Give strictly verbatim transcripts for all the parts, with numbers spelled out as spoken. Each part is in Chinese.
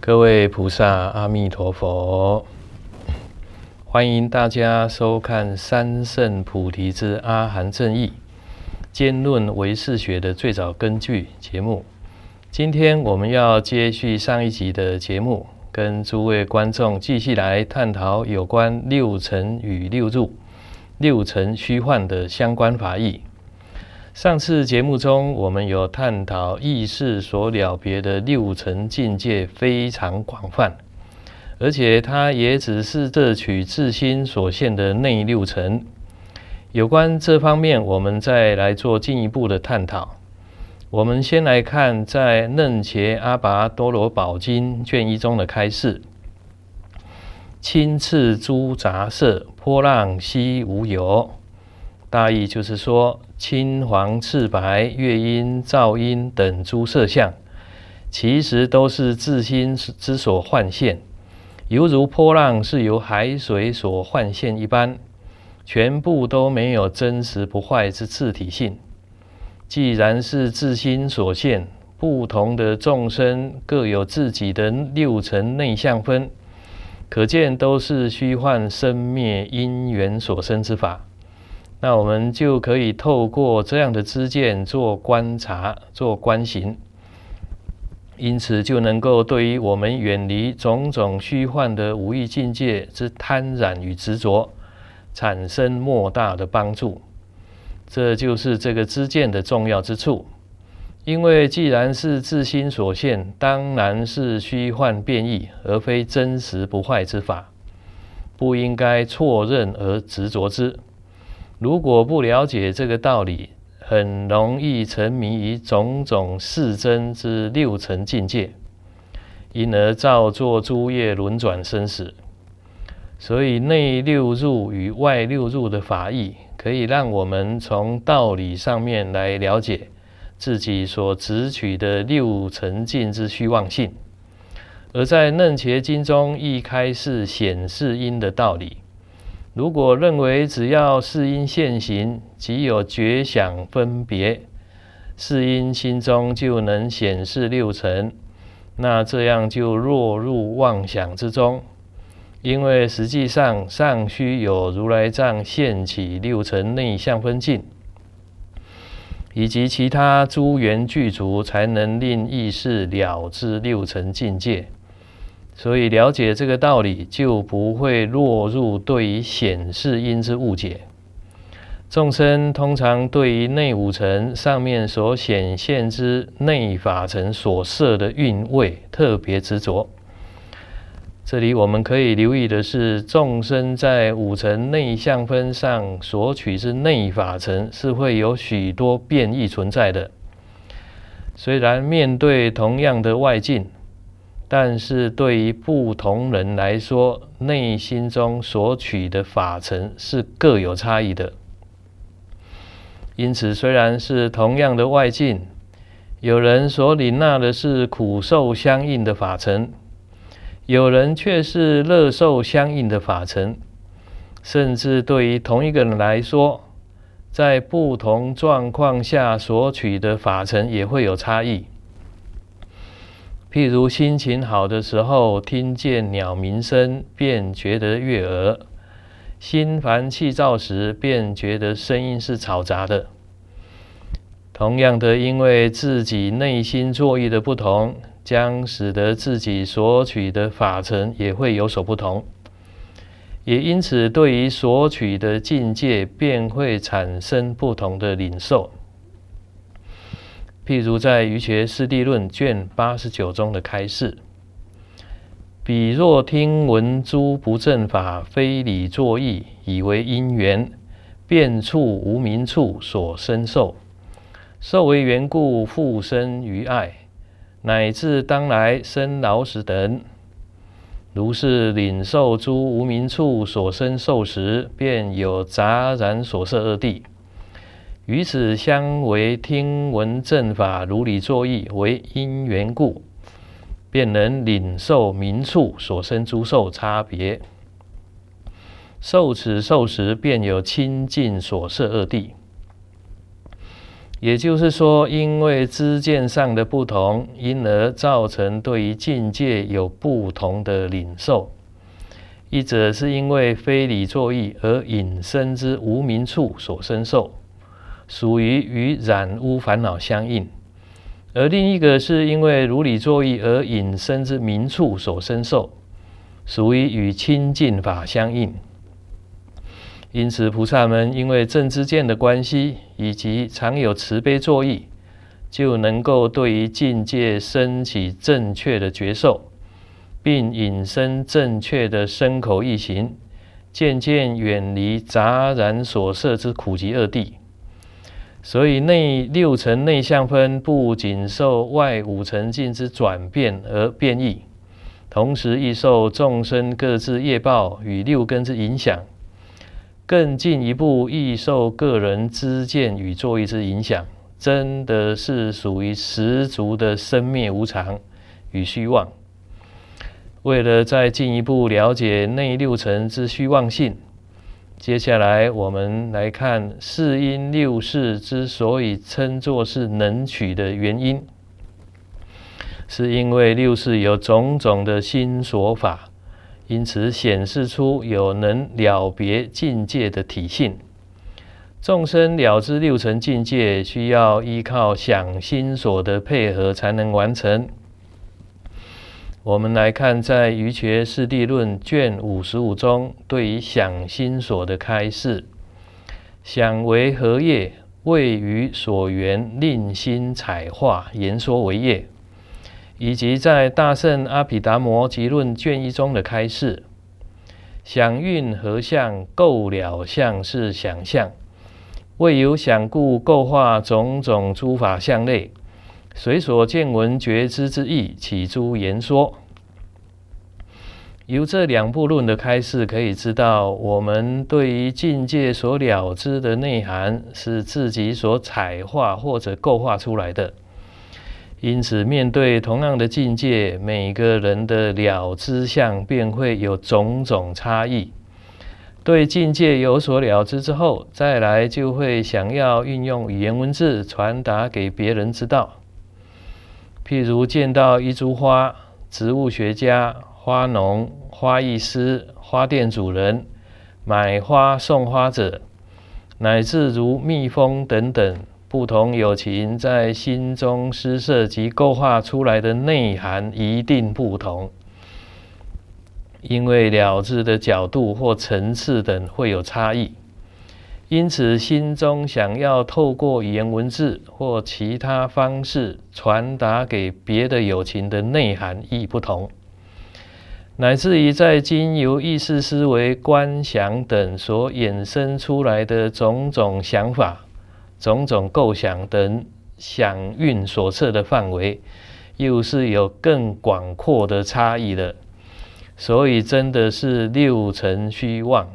各位菩萨，阿弥陀佛！欢迎大家收看三圣菩提之阿含正义兼论唯识学的最早根据节目。今天我们要接续上一集的节目，跟诸位观众继续来探讨有关六尘与六入、六尘虚幻的相关法义。上次节目中，我们有探讨意识所了别的六尘境界非常广泛，而且它也只是摄取自心所现的内六尘。有关这方面，我们再来做进一步的探讨。我们先来看在《楞伽阿跋多罗宝经》卷一中的开示：青赤诸杂色，波浪悉无有。大意就是说，青黄赤白、乐音、噪音等诸色相，其实都是自心之所幻现，犹如波浪是由海水所幻现一般，全部都没有真实不坏之自体性。既然是自心所现，不同的众生各有自己的六尘内相分，可见都是虚幻生灭因缘所生之法。那我们就可以透过这样的知见做观察、做观行，因此就能够对于我们远离种种虚幻的五欲境界之贪染与执着，产生莫大的帮助。这就是这个知见的重要之处。因为既然是自心所现，当然是虚幻变异，而非真实不坏之法，不应该错认而执着之。如果不了解这个道理，很容易沉迷于种种世真之六尘境界，因而造作诸业轮转生死。所以内六入与外六入的法义，可以让我们从道理上面来了解自己所执取的六尘境之虚妄性。而在楞伽经中亦开示显示因的道理。如果认为只要是因现行，即有觉想分别，是因心中就能显示六尘，那这样就落入妄想之中。因为实际上尚须有如来藏现起六尘内相分境，以及其他诸缘具足，才能令意识了知六尘境界。所以了解这个道理，就不会落入对于显示因之误解。众生通常对于内五尘上面所显现之内法尘所摄的韵味特别执着。这里我们可以留意的是，众生在五尘内相分上所取之内法尘是会有许多变异存在的。虽然面对同样的外境，但是对于不同人来说，内心中所取的法尘是各有差异的。因此，虽然是同样的外境，有人所领纳的是苦受相应的法尘，有人却是乐受相应的法尘。甚至对于同一个人来说，在不同状况下所取的法尘也会有差异。譬如心情好的时候，听见鸟鸣声，便觉得悦耳；心烦气躁时，便觉得声音是嘈杂的。同样的，因为自己内心作意的不同，将使得自己所取的法尘也会有所不同，也因此对于所取的境界，便会产生不同的领受。譬如在《瑜伽师地论》卷八十九中的开示：彼若听闻诸不正法，非理作意，以为因缘，变处无明处所生受，受为缘故，复生于爱，乃至当来生老死等。如是领受诸无明处所生受时，便有杂然所摄二谛。于此相为听闻正法如理作意为因缘故，便能领受明处所生诸受差别。受此受时，便有清净所摄二谛。 也就是说，因为知见上的不同，因而造成对于境界有不同的领受。一者是因为非理作意而引生之无明处所生受，属于与染污烦恼相应；而另一个是因为如理作意而引生之明处所生受，属于与清净法相应。因此，菩萨们因为正知见的关系，以及常有慈悲作意，就能够对于境界升起正确的觉受，并引生正确的身口意行，渐渐远离杂染所摄之苦集二谛。所以内六尘内相分不仅受外五尘境之转变而变异，同时亦受众生各自业报与六根之影响，更进一步亦受个人知见与作意之影响，真的是属于十足的生灭无常与虚妄。为了再进一步了解内六尘之虚妄性，接下来我们来看四因六事之所以称作是能取的原因，是因为六事有种种的心所法，因此显示出有能了别境界的体性。众生了知六尘境界，需要依靠想心所的配合才能完成。我们来看在《瑜伽师地论》卷五十五中对于想心所的开示：想为何业？谓于所缘令心彩化，言说为业。以及在《大乘阿毗达摩集论》卷一中的开示：想蕴何相？构了相是想象。为有想故，构化种种诸法相类，随所见闻觉知之意，起诸言说。由这两部论的开示可以知道，我们对于境界所了知的内涵是自己所彩化或者构化出来的。因此，面对同样的境界，每个人的了知相便会有种种差异。对境界有所了知之后，再来就会想要运用语言文字传达给别人知道。譬如见到一株花，植物学家、花农、花艺师、花店主人、买花送花者，乃至如蜜蜂等等，不同有情在心中施设及构化出来的内涵一定不同，因为了知的角度或层次等会有差异。因此，心中想要透过语言文字或其他方式传达给别的有情的内涵亦不同，乃至于在经由意识思维、观想等所衍生出来的种种想法、种种构想等想蕴所测的范围，又是有更广阔的差异的。所以真的是六尘虚妄。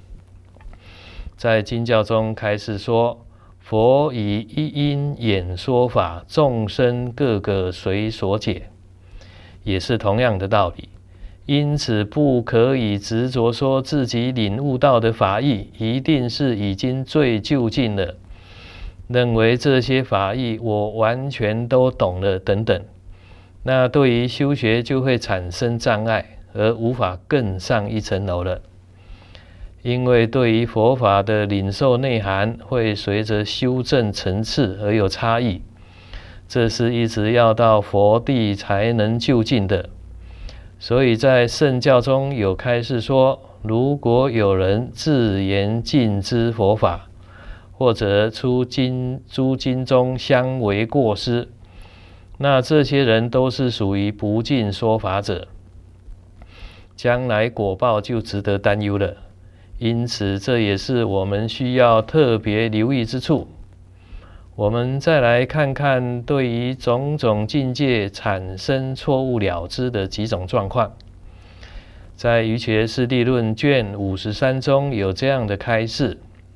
在经教中开始说，佛以一因演说法，众生各个随所解，也是同样的道理。因此不可以执着说自己领悟到的法义一定是已经最究竟了，认为这些法义我完全都懂了等等，那对于修学就会产生障碍，而无法更上一层楼了。因为对于佛法的领受内涵会随着修正层次而有差异，这是一直要到佛地才能究竟的。所以在圣教中有开示说，如果有人自言尽知佛法，或者出经诸经中相为过失，那这些人都是属于不尽说法者，将来果报就值得担忧了。因此，这也是我们需要特别留意之处。我们再来看看对于种种境界产生错误了知的几种状况。在《瑜伽师地论》卷五十三中有这样的开示：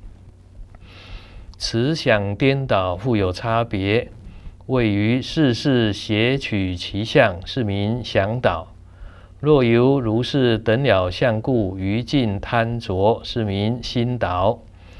此想颠倒，互有差别，谓于事事谐取其相，是名想倒。若由如是等了相故，于尽贪着，是名心倒。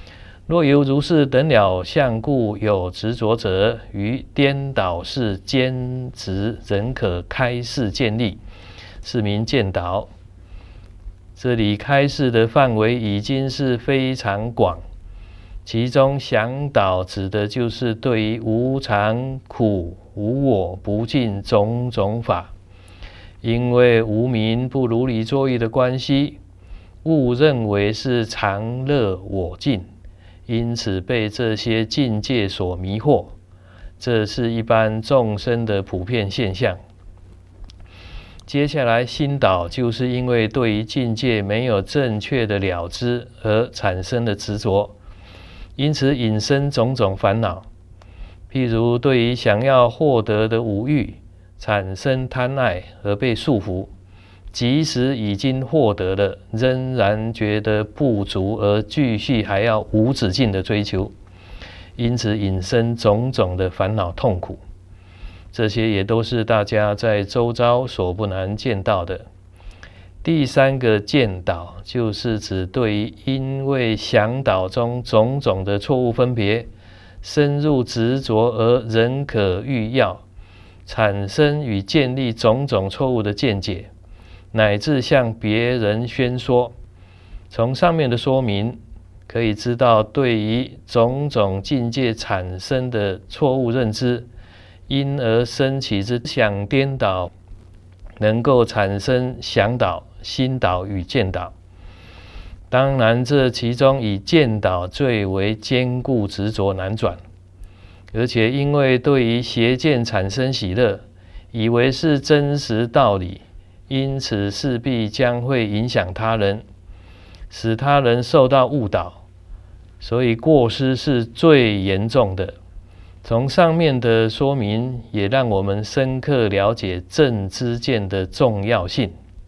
若有如是等了相故有执着者，于颠倒是坚执，仍可开示见立，是名见导。这里开示的范围已经是非常广，其中详导指的就是对于无常、苦、无我、不净种种法，因为无明不如理作意的关系，误认为是常乐我净，因此被这些境界所迷惑，这是一般众生的普遍现象。接下来心导就是因为对于境界没有正确的了知而产生的执着，因此引生种种烦恼。譬如对于想要获得的五欲产生贪爱而被束缚，即使已经获得了，仍然觉得不足而继续还要无止境的追求，因此引生种种的烦恼痛苦。这些也都是大家在周遭所不难见到的。第三个见导，就是指对于因为向导中种种的错误分别，深入执着而仍可欲要，产生与建立种种错误的见解，乃至向别人宣说。从上面的说明可以知道，对于种种境界产生的错误认知，因而生起之想颠倒，能够产生向导、心导与见导。当然，这其中以见导最为坚固执着难转，而且因为对于邪见产生喜乐，以为是真实道理，因此势必将会影响他人，使他人受到误导，所以过失是最严重的。从上面的说明，也让我们深刻了解正知见的重要性。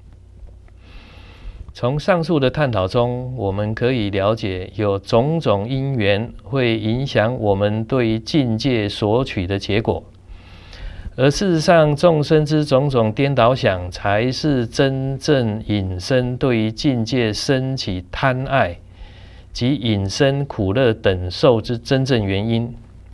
从上述的探讨中，我们可以了解有种种因缘会影响我们对于境界所取的结果，而事实上，众生之种种颠倒想，才是真正引生对于境界生起贪爱及引生苦乐等受之真正原因。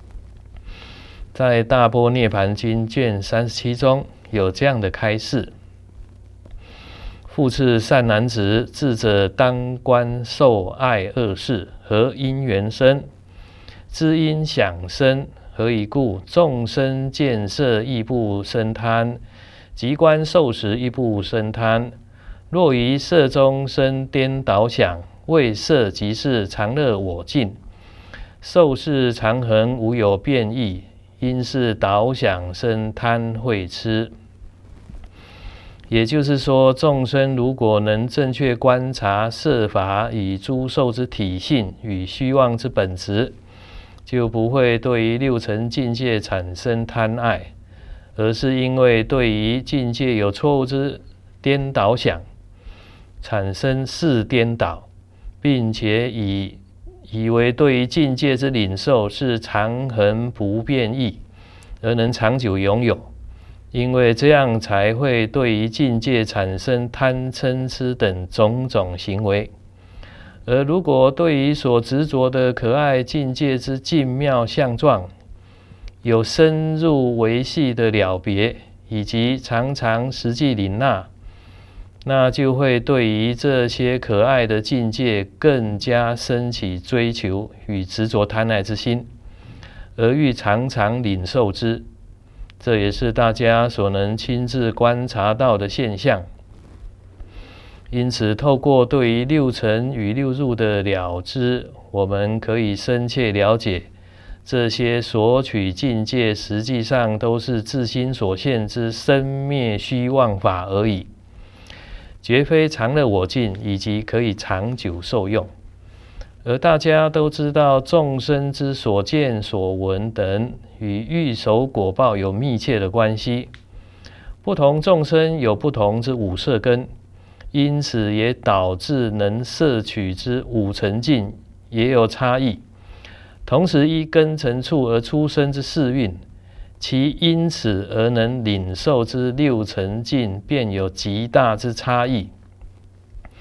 在《大般涅盘经》卷三十七中有这样的开示：复次，善男子，智者当观受爱恶事，何因缘生？知因想生，何以故？众生见色亦不生贪，即观受时亦不生贪。若于色中生颠倒想，为色即是常乐我净，受是常恒无有变异，因是导想生贪恚痴。也就是说，众生如果能正确观察色法与诸受之体性与虚妄之本质，就不会对于六尘境界产生贪爱，而是因为对于境界有错误之颠倒想，产生是颠倒，并且以以为对于境界之领受是常恒不变异，而能长久拥有，因为这样才会对于境界产生贪嗔痴等种种行为。而如果对于所执着的可爱境界之静妙相状，有深入维系的了别，以及常常实际领纳，那就会对于这些可爱的境界更加升起追求与执着贪爱之心，而欲常常领受之。这也是大家所能亲自观察到的现象。因此，透过对于六尘与六入的了知，我们可以深切了解，这些所取境界实际上都是自心所现之生灭虚妄法而已，绝非常乐我净以及可以长久受用。而大家都知道，众生之所见所闻等与欲守果报有密切的关系，不同众生有不同之五色根，因此也导致能摄取之五尘境也有差异。同时依根尘处而出生之世运，其因此而能领受之六尘境便有极大之差异。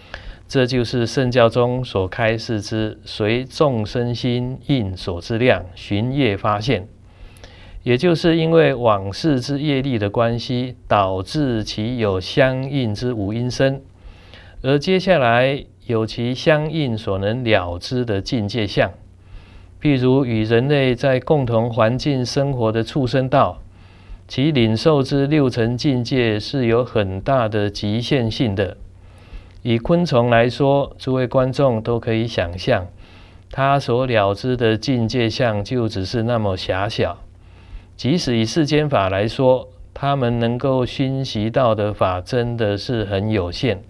这就是圣教中所开示之随众生心应所之量，循业发现。也就是因为往事之业力的关系，导致其有相应之无因生，而接下来有其相应所能了知的境界相。譬如与人类在共同环境生活的畜生道，其领受之六层境界是有很大的极限性的。以昆虫来说，诸位观众都可以想象，它所了知的境界相就只是那么狭小。即使以世间法来说，他们能够熏习到的法真的是很有限，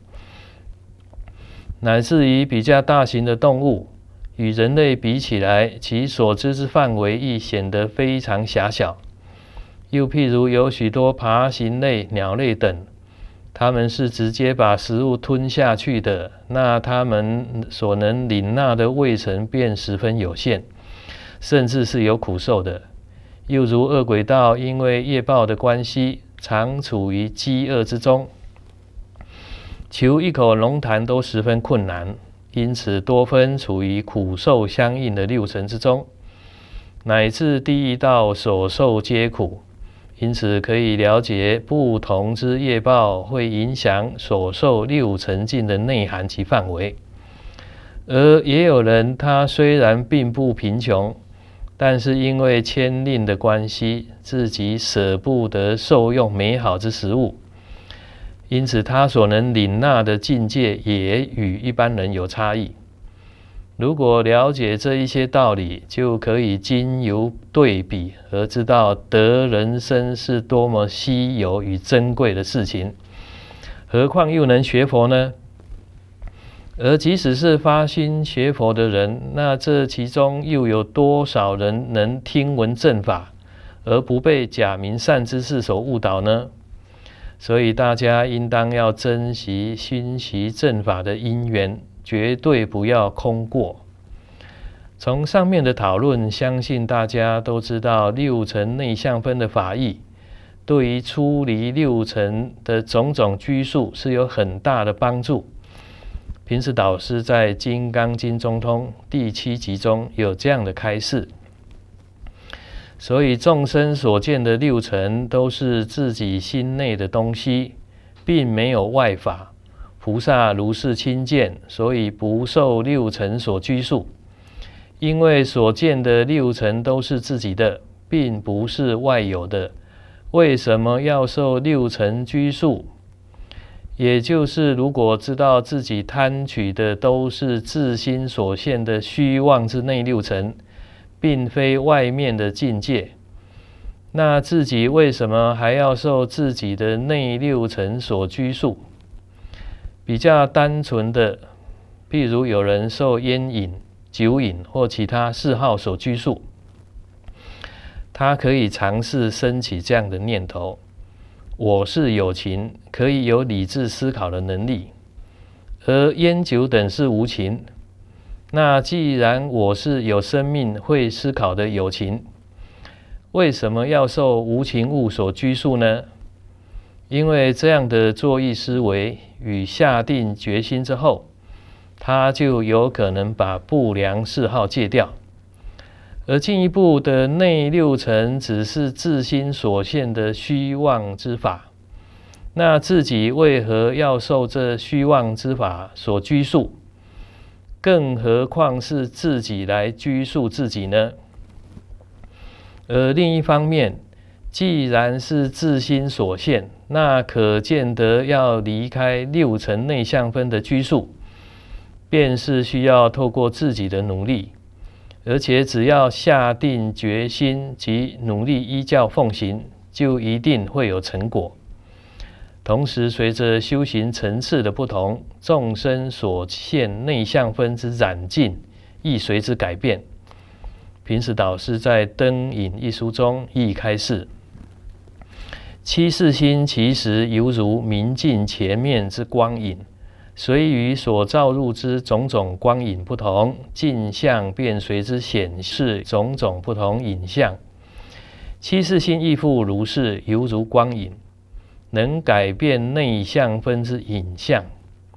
乃至于比较大型的动物，与人类比起来，其所知之范围亦显得非常狭小。又譬如有许多爬行类、鸟类等，它们是直接把食物吞下去的，那它们所能领纳的味层便十分有限，甚至是有苦受的。又如恶鬼道，因为业报的关系，常处于饥饿之中，求一口龙痰都十分困难，因此多分处于苦受相应的六层之中，乃至地狱道所受皆苦。因此可以了解不同之业报会影响所受六层境的内涵及范围。而也有人他虽然并不贫穷，但是因为牵令的关系，自己舍不得受用美好之食物，因此他所能领纳的境界也与一般人有差异。如果了解这一些道理，就可以经由对比而知道得人生是多么稀有与珍贵的事情，何况又能学佛呢？而即使是发心学佛的人，那这其中又有多少人能听闻正法，而不被假名善知识所误导呢？所以大家应当要珍惜熏习正法的因缘，绝对不要空过。从上面的讨论，相信大家都知道六层内相分的法义，对于出离六层的种种拘束是有很大的帮助。平时导师在《金刚经中通》第七集中有这样的开示。所以众生所见的六层都是自己心内的东西，并没有外法。菩萨如是亲见，所以不受六层所拘束。因为所见的六层都是自己的，并不是外有的，为什么要受六层拘束？也就是如果知道自己贪取的都是自心所现的虚妄之内六层，并非外面的境界，那自己为什么还要受自己的内六层所拘束？比较单纯的，譬如有人受烟瘾、酒瘾或其他嗜好所拘束，他可以尝试升起这样的念头：我是有情，可以有理智思考的能力，而烟酒等是无情。那既然我是有生命会思考的有情，为什么要受无情物所拘束呢？因为这样的作意思维与下定决心之后，他就有可能把不良嗜好戒掉。而进一步的内六层只是自心所现的虚妄之法，那自己为何要受这虚妄之法所拘束？更何况是自己来拘束自己呢？而另一方面，既然是自心所现，那可见得要离开六层内相分的拘束，便是需要透过自己的努力，而且只要下定决心及努力依教奉行，就一定会有成果。同时，随着修行层次的不同，众生所现内相分之染净亦随之改变。平时导师在《灯影》一书中亦开示：七世心其实犹如明镜前面之光影，随于所照入之种种光影不同，镜像便随之显示种种不同影像。七世心亦复如是，犹如光影，能改变内相分之影像。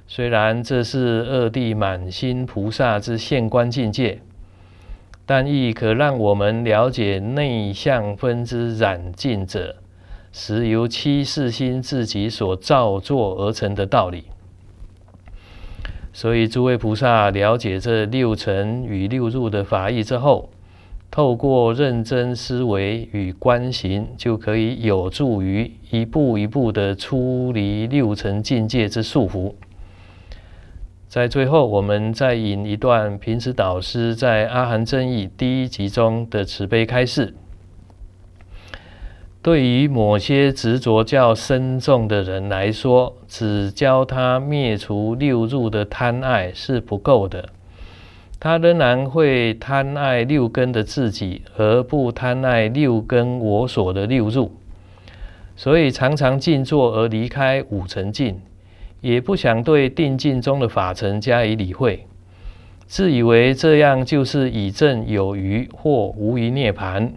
虽然这是二地满心菩萨之现观境界，但亦可让我们了解内相分之染尽者，实由七世心自己所造作而成的道理。所以诸位菩萨了解这六尘与六入的法义之后，透过认真思维与观行，就可以有助于一步一步的出离六尘境界之束缚。在最后，我们再引一段平时导师在《阿含正义》第一集中的慈悲开示。对于某些执着较深重的人来说，只教他灭除六入的贪爱是不够的，他仍然会贪爱六根的自己，而不贪爱六根我所的六入，所以常常静坐而离开五尘境，也不想对定境中的法尘加以理会，自以为这样就是以证有余或无余涅槃。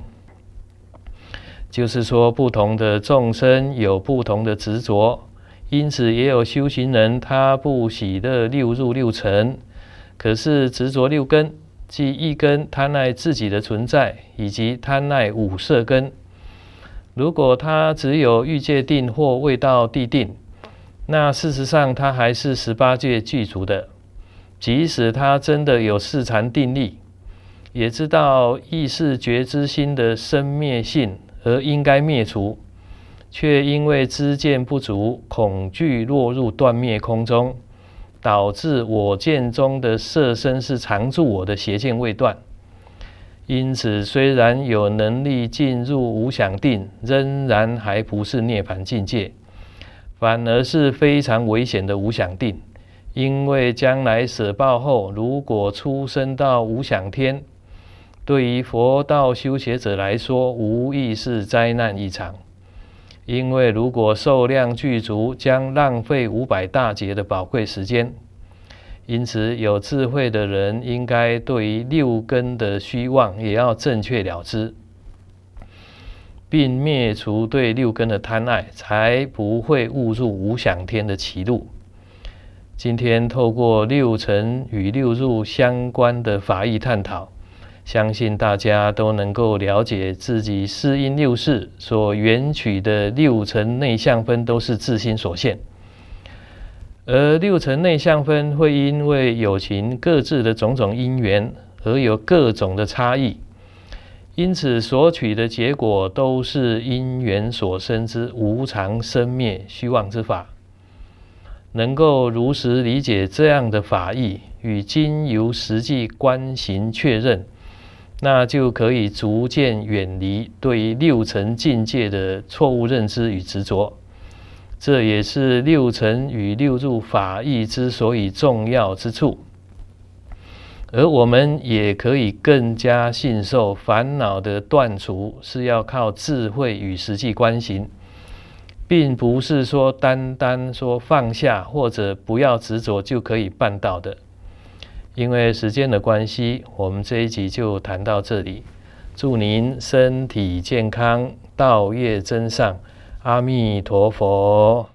就是说，不同的众生有不同的执着，因此也有修行人他不喜乐六入六尘，可是执着六根，即一根贪爱自己的存在，以及贪爱五色根。如果他只有欲界定或未到地定，那事实上他还是十八界具足的。即使他真的有四禅定力，也知道意识觉知心的生灭性而应该灭除，却因为知见不足，恐惧落入断灭空中，导致我见中的色身是常住我的邪见未断。因此虽然有能力进入无想定，仍然还不是涅槃境界，反而是非常危险的无想定。因为将来舍报后，如果出生到无想天，对于佛道修学者来说，无疑是灾难一场。因为如果受量具足，将浪费五百大劫的宝贵时间。因此，有智慧的人应该对于六根的虚妄也要正确了知，并灭除对六根的贪爱，才不会误入无想天的歧路。今天透过六尘与六入相关的法义探讨，相信大家都能够了解自己四因六事所缘取的六尘内相分都是自心所现，而六尘内相分会因为有情各自的种种因缘而有各种的差异，因此所取的结果都是因缘所生之无常生灭虚妄之法。能够如实理解这样的法义，与经由实际观行确认，那就可以逐渐远离对于六尘境界的错误认知与执着。这也是六尘与六入法义之所以重要之处。而我们也可以更加信受，烦恼的断除是要靠智慧与实际观行，并不是说单单说放下或者不要执着就可以办到的。因为时间的关系，我们这一集就谈到这里。祝您身体健康，道业增上，阿弥陀佛。